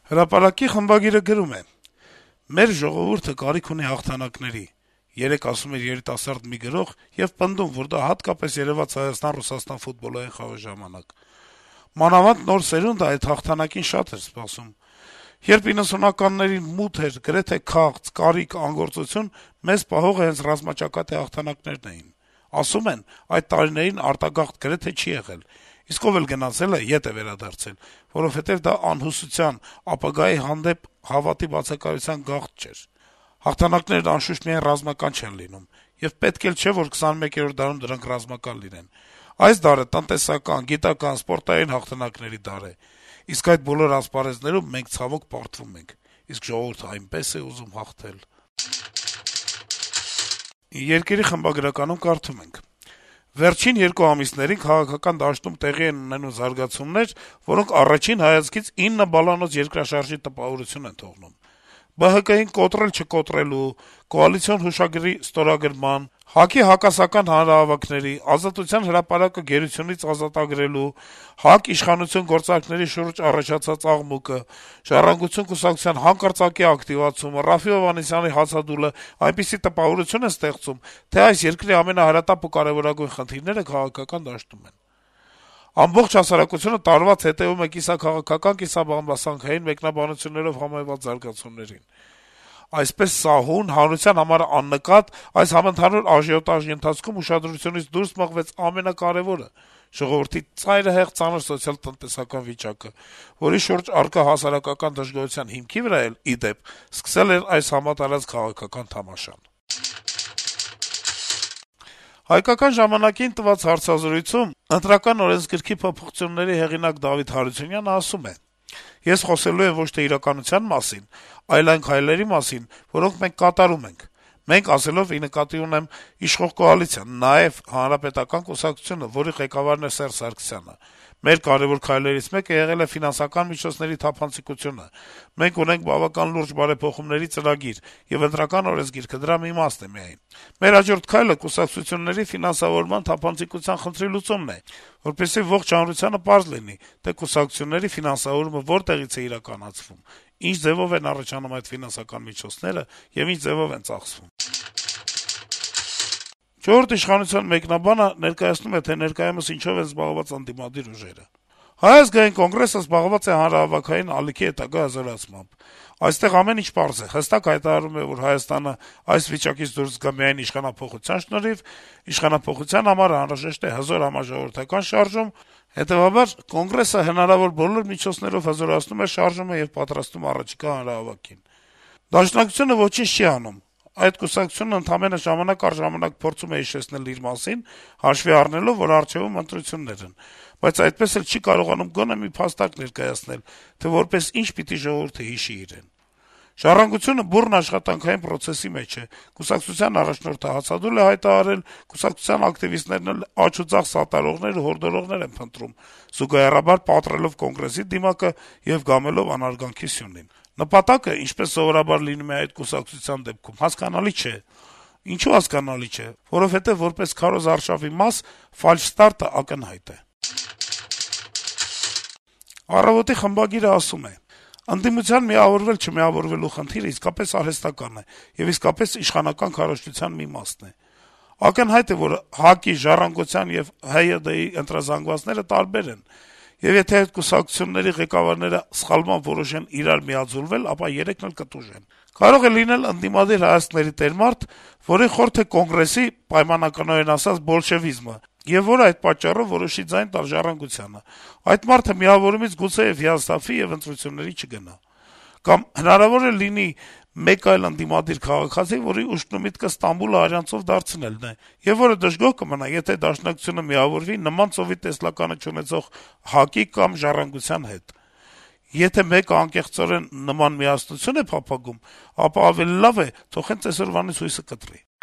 Հրապարակի խմբագիրը գրում է. - «Մեր ժողովուրդը կարիք ունի հաղթանակների», երեկ ասում էր երիտասարդ մի գրող եւ պնդում, որ դա հատկապես երեւաց Հայաստան-Ռուսաստան ֆուտբոլային խաղի ժամանակ։ Մանավանդ նոր սերունդը այդ հաղթանակին շատ էր սպասում։ Երբ 90-ականներին մութ էր, գրեթե քաղց, կարիք, անգործություն, մեզ պահողը հենց ռազմաճակատի հաղթանակներն էին։ Ասում են, այդ տարիներին արտագաղթ գրեթե չի եղել, իսկ ով էլ գնացել է, ետ է վերադարձել, որովհետեւ դա անհուսության, ապագայի հանդեպ հավատի բացակայության գաղթ չէր։ Հաղթանակներն անշուշտ միայն ռազմական չեն լինում, եւ պետք էլ չէ, որ 21-րդ դարում դրանք ռազմական լինեն։ Այս դարը տնտեսական, գիտական, սպորտային հաղթանակների դար է, իսկ այդ բոլոր ասպարեզներում մենք ցավոք պարտվում ենք, իսկ ժողովուրդը այնպես է ուզում հաղթել»։ Երկիրի խմբագրականում կարդում ենք. - «Վերջին 2 ամիսներին քաղաքական դաշտում տեղի են ունենում զարգացումներ, որոնք առաջին հայացքից 9 բալանոց երկրաշարժի տպավորություն են թողնում: ԲՀԿ-ին կոտրել-չկոտրելու, կոալիցիոն հուշագրի ստորագրման, ՀԱԿ-ի հակասական հանրահավաքների, Ազատության հրապարակը գերությունից ազատագրելու, ՀԱԿ-իշխանություն գործարքների շուրջ առաջացած աղմուկը, Ժառանգություն կուսակցության հանկարծակի ակտիվացումը, Րաֆֆի Հովհաննիսյանի հացադուլը այնպիսի տպավորություն են ստեղծում, թե այս երկրի ամենահրատապ ու կարեւորագույն խնդիրները քաղաքական դաշտում են: Ամբողջ հասարակությունը տարված հետեւում է կիսաքաղաքական, կիսաբամբասանքային մեկնաբանություններով համեմված զարգացումներին: Այսպես սահուն, հանրության համար աննկատ, այս համընդհանուր աժիոտաժի ընթացքում ուշադրությունից դուրս մղվեց ամենակարեւորը` ժողովրդի ծայրահեղ ծանր սոցիալ-տնտեսական վիճակը, որի շուրջ առկա հասարակական դժգոհության հիմքի վրա էլ, ի դեպ, սկսել էր այս համատարած քաղաքական թամաշան»: «Հայկական ժամանակ»-ին տված հարցազրույցում Ընտրական օրենսգրքի փոփոխությունների հեղինակ Դավիթ Հարությունյանը ասում է. - «Ես խոսելու եմ ոչ թե իրականության մասին, այլ այն քայլերի մասին, որոնք մենք կատարում ենք: Մենք, ասելով, ի նկատի ունեմ իշխող կոալիցիան, նաեւ Հանրապետական կուսակցությունը, որի ղեկավարն է Սերժ Սարգսյանը: Մեր կարեւոր քայլերից մեկը եղել է ֆինանսական միջոցների թափանցիկությունը: Մենք ունենք բավական լուրջ բարեփոխումների ծրագիր, եւ Ընտրական օրենսգիրքը դրա մի մասն է միայն: Մեր հաջորդ քայլը կուսակցությունների ֆինանսավորման թափանցիկության խնդրի լուծումն է, որպեսզի ողջ հանրությանը պարզ լինի, թե կուսակցությունների ֆինանսավորումը որտեղից է իրականացվում, ինչ ձեւով են առաջանում այդ ֆինանսական միջոցները եւ ինչ ձեւով են ծախսվում»: «Չորրորդ ինքնիշխանության» մեկնաբանը ներկայացնում է, թե ներկայումս ինչով են զբաղված ընդդիմադիր ուժերը. - «Հայ ազգային կոնգրեսը զբաղված է հանրահավաքային ալիքի հետագա հզորացմամբ: Այստեղ ամեն ինչ պարզ է. հստակ հայտարարվում է, որ Հայաստանը այս վիճակից դուրս կգա միայն իշխանափոխության շնորհիվ, իշխանափոխության համար անհրաժեշտ է հզոր համաժողովրդական շարժում, հետեւաբար Կոնգրեսը հնարավոր բոլոր միջոցներով հզորացնում է շարժումը եւ պատրաստվում առաջիկա հանրահավաքին: Դաշնակցությունը ոչինչ չի անում: Այդ կուսակցությունն ընդամենը ժամանակ առ ժամանակ փորձում է հիշեցնել իր մասին` հաշվի առնելով, որ առջեւում ընտրություններ են, բայց այդպես էլ չի կարողանում գոնե մի փաստակ ներկայացնել, թե որպես ինչ պիտի ժողովուրդը հիշի իրեն: Ժառանգությունը բուռն աշխատանքային պրոցեսի մեջ է, կուսակցության առաջնորդը հացադուլ է հայտարարել, կուսակցության ակտիվիստներն էլ աջ ու ձախ սատարողներ ու հորդորողներ են փնտրում, զուգահեռաբար պատռելով Կոնգրեսի դիմակը եւ գամելով անարգանքի սյունին: Նպատակը, ինչպես սովորաբար լինում է այդ կուսակցության դեպքում, հասկանալի չէ: Ինչու հասկանալի չէ: Որովհետեւ որպես քարոզ արշավի մաս ֆալշստարտը ակնհայտ է»: «Առավոտ»-ի խմբագիրը ասում է. - «Ընդդիմության միավորվել-չմիավորվելու խնդիրը իսկապես արհեստական է եւ իսկապես իշխանական քարոզչության մի մասն է: Ակնհայտ է, որ ՀԱԿ-ի, «Ժառանգության» եւ ՀՅԴ-ի ընտրազանգվածները տարբեր են, եւ եթե այդ կուսակցությունների ղեկավարները սխալմամբ որոշեն իրար միաձուլվել, ապա երեքն էլ կտուժեն: Կարող է լինել ընդդիմադիր հայացքների տեր մարդ, որին խորթ է Կոնգրեսի, պայմանականորեն ասած, բոլշեվիզմը, եւ որը այդ պատճառով որոշի ձայն տալ «Ժառանգությանը»: Այդ մարդը միավորումից գուցեեւ հիասթափվի եւ ընտրությունների չգնա: Կամ հնարավոր է լինի մեկ այլ ընդդիմադիր քաղաքացի, որի ուշքն ու միտքը Ստամբուլը արյանցով դարձնելն է, եւ որը դժգոհ կմնա, եթե Դաշնակցությունը միավորվի նման ծովի տեսլականը չունեցող ՀԱԿ-ի կամ «Ժառանգության» հետ: Եթե մեկը անկեղծորեն նման միասնություն է փափագում, ապա ավելի լավ է թող հենց այսօրվանից հույսը կտրի»: